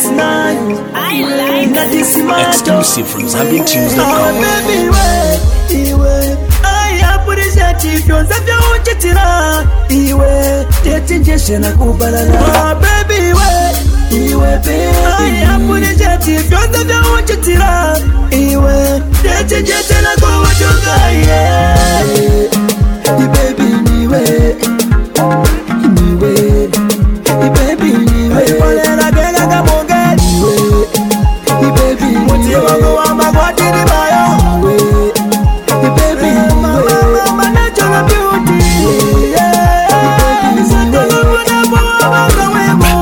nice. I like exclusive from ZambianTunes.com. Baby, iwe I appreciate if you're uchitira iwe tetinjeshe na kubalala. Baby, iwe baby I appreciate if you're uchitira iwe tetinjeshe na kubalala. Yeah, baby, iwe baby, polera bega gamongeli baby, muti wangu wa magwati ni bayo baby, mama natural beauty, yeah, nisatolona kwa wanga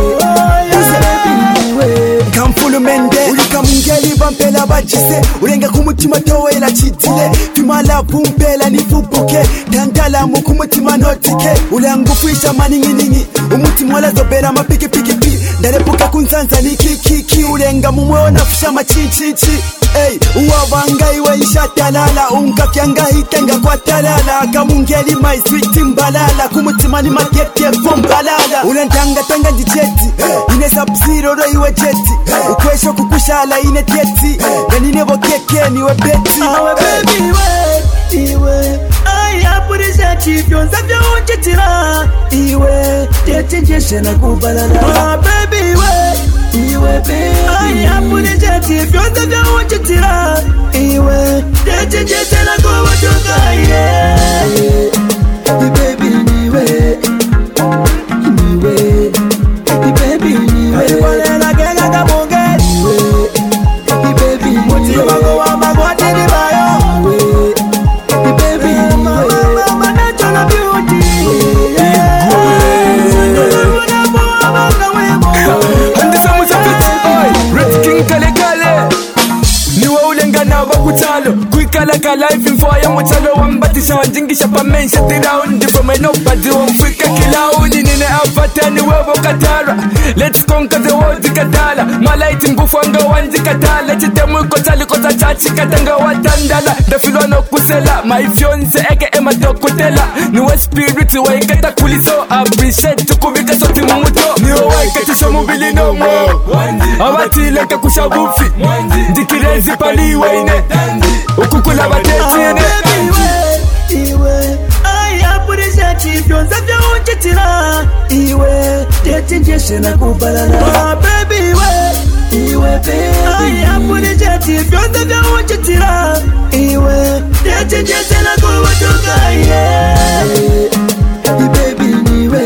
wemo, kamfulu mende ulika mungeli bampela bajise urenga kumutima towela chitile fimala bumpela nifubuke tandala mukumutima notike ulangufisha maninginingi umutima wala zobera mapiki piki pi ndarepuka kunzanza nikiki urenga mumwe nafusha machinchichi. Hey, uwabanga iwe ishatalala unkafyanga hitenga kwa talala kamungeli my sweet mbalala kumutima ni magete fombalala unantanga tanga njeti ine sub-zero ro iwe jeti ukwesho kukushala ine tieti nanine bokeke niwe beti. Awe baby iwe I appreciate if you're uchitira iwe tetinjeshe na kubalala. Baby iwe baby I appreciate if you're uchitira iwe tetinjeshe na kubalala. Yeah, baby iwe baby iwe polera genga gamongeli baby, muti wangu wa magwati ni bayo baby, mama natural beauty, yeah, handisa musafiti Red King kale kale niwe ulengana bakutalo kuikala kala ifimfoya mutalo wambatisha wanjingisha pamensha tiraundi from nobody wamfika kilauni nine avatani wewe katara let's conquer the world katala malaiti ngufu anga wanji katala chitemu kotali kota chachi katanga watandala ndafilwa no kusela my fiance eke ema dokutela niwe spirit waikata kuliso appreciate tukubika soti mumuto niwe waikata shomubili no more abatile kakushabufi dikirezi paliwe ine ukukula batetine. Iwe I appreciate if you're uchitira iwe tetinjeshe na kubalala. Baby iwe baby I appreciate if you're uchitira iwe tetinjeshe na kubalala. Yeah, baby iwe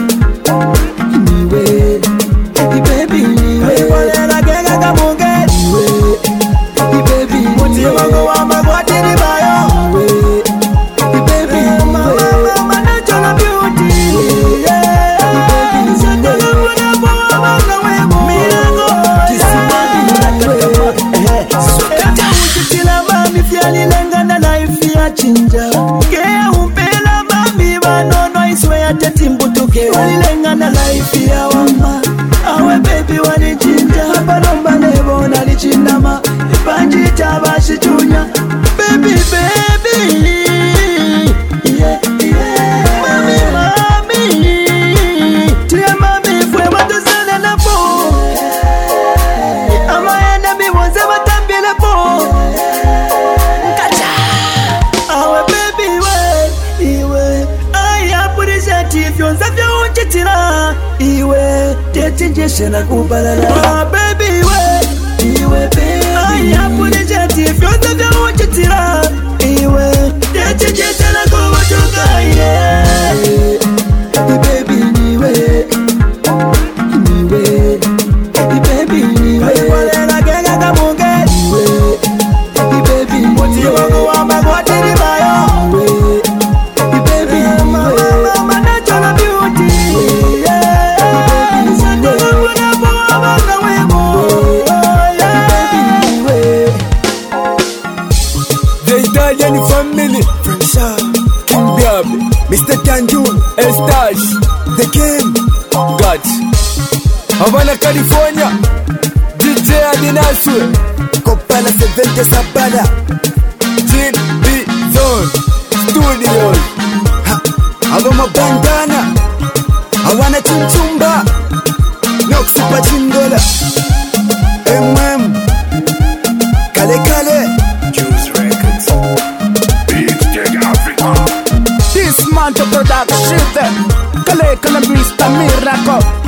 baby iwe polera genga gamongeli baby, muti wangu wa magwati ni bayo baby, mama natural beauty, yeah, nisatolona kwa wanga wemo milango uchitila mami fyali lenga na life ya chinja kea umpela mami wanono iswe ya tetimbutuke walilenga na life ya wama awe baby walichinja palomba nebo nalichindama banjita bashichunya baby yeah, mami tia mami fwe watuzana na po amaenda miwonze watambile po kacha. Awe baby iwe I appreciate if you're uchitira iwe tetinjeshe na kubalala. Baby iwe baby I appreciate if you're uchitira iwe tetinjeshe na kubalala. Yeah, baby iwe baby iwe polera genga gamongeli baby, muti wangu wa magwati ni bayo baby, mama natural beauty, yeah, nisatolona kwa wanga wemo, yeah, the Italian family Frencha King Biabi Mr. Tanjun Estash The Game God Havana California DJ Adinaswe Kopala 70 Sabala Jin B Zone Studios Ava mabandana Hawana chumchumba Noxi Papa Chingola MM Kale Kale Juice Records. Big Dig Africa. This man to production. Kale Kale Mr. Miracle.